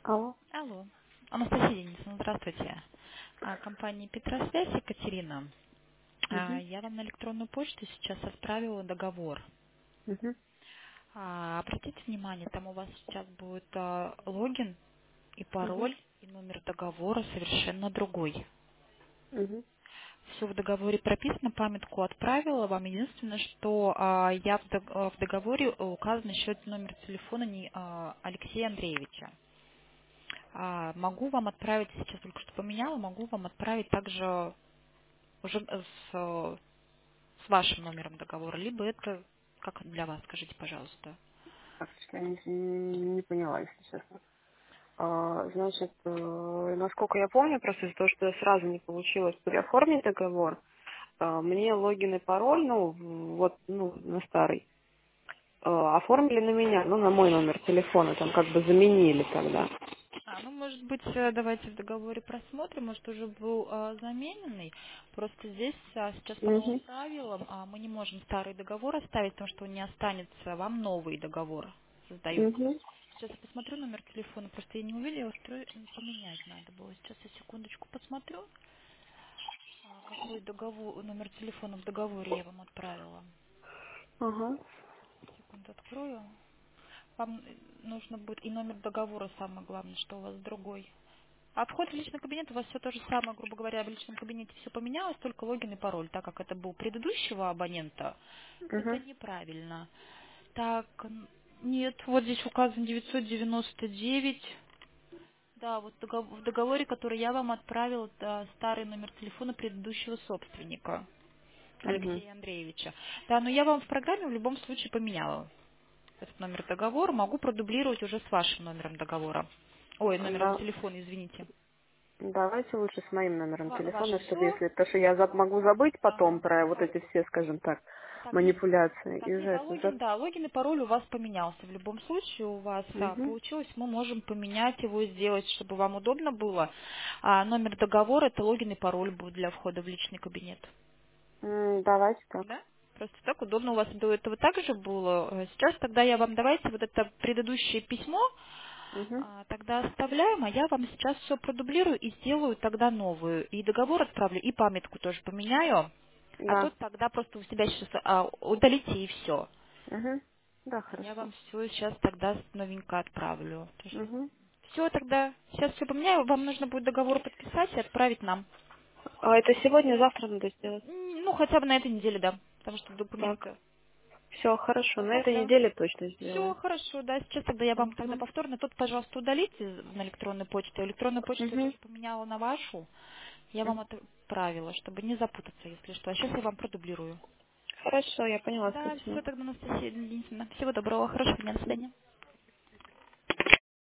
Алло. Алло. Анастасия Денисовна, здравствуйте. Компания Петросвязь, Екатерина. Угу. Я вам на электронную почту сейчас отправила договор. Угу. Обратите внимание, там у вас сейчас будет логин и Угу. пароль, и номер договора совершенно другой. Угу. Все в договоре прописано, памятку отправила вам. Единственное, что я в договоре указан еще номер телефона Алексея Андреевича. Могу вам отправить, сейчас только что поменяла, могу вам отправить также уже с вашим номером договора, либо это как для вас, скажите, пожалуйста. Так, что я не поняла, если честно. Значит, насколько я помню, просто из-за того, что я сразу не получилось переоформить договор, мне логин и пароль, на старый, оформили на меня, на мой номер телефона, там как бы заменили тогда. Ну, может быть, давайте в договоре просмотрим, может, уже был замененный. Просто здесь сейчас по новым Угу. правилам мы не можем старый договор оставить, потому что он не останется, вам новый договор создают. Угу. Сейчас я посмотрю номер телефона, просто я не увидела, поменять надо было. Сейчас я секундочку посмотрю, какой договор, номер телефона в договоре я вам отправила. Ага. Секунду открою. Вам нужно будет и номер договора, самое главное, что у вас другой. А вход в личный кабинет у вас все то же самое, грубо говоря, в личном кабинете все поменялось, только логин и пароль, так как это был предыдущего абонента, это Угу. неправильно. Так, нет, вот здесь указан 999. Да, вот в договоре, который я вам отправила, это старый номер телефона предыдущего собственника, Угу. Алексея Андреевича. Да, но я вам в программе в любом случае поменяла этот номер договора, могу продублировать уже с вашим номером договора. Ой, номером Да, телефона, извините. давайте лучше с моим номером Ваше телефона, чтобы все? если, потому что я могу забыть потом Ага. про вот эти все, скажем так, Так, нет, манипуляции. И нет, уже а это за... логин, да, логин и пароль у вас поменялся. В любом случае у вас Угу. получилось, мы можем поменять его, сделать, чтобы вам удобно было. Номер договора, это логин и пароль будет для входа в личный кабинет. Давайте так. Да? Просто так удобно у вас до этого также было. Сейчас тогда я вам давайте вот это предыдущее письмо Угу. тогда оставляем, а я вам сейчас все продублирую и сделаю тогда новую. И договор отправлю, и памятку тоже поменяю. А Да. тут тогда просто у себя сейчас удалите и все. Угу. Да, Я вам хорошо. все сейчас тогда новенько отправлю. Угу. Все тогда. Сейчас все поменяю. Вам нужно будет договор подписать и отправить нам. А это сегодня, завтра надо сделать. Ну, хотя бы на этой неделе, да. Потому что Так. документы. Все, хорошо. На этой Да. неделе точно Все сделаем. хорошо, да. Сейчас тогда я вам тогда Угу. повторно. Тут, пожалуйста, удалите на электронную почту. Электронную почту я Угу. тоже поменяла на вашу. Я вам отправила, чтобы не запутаться, если что. А сейчас я вам продублирую. Хорошо, я поняла, Да, спасибо. все тогда, Анастасия Денисовна. Всего доброго, хорошего дня, до свидания.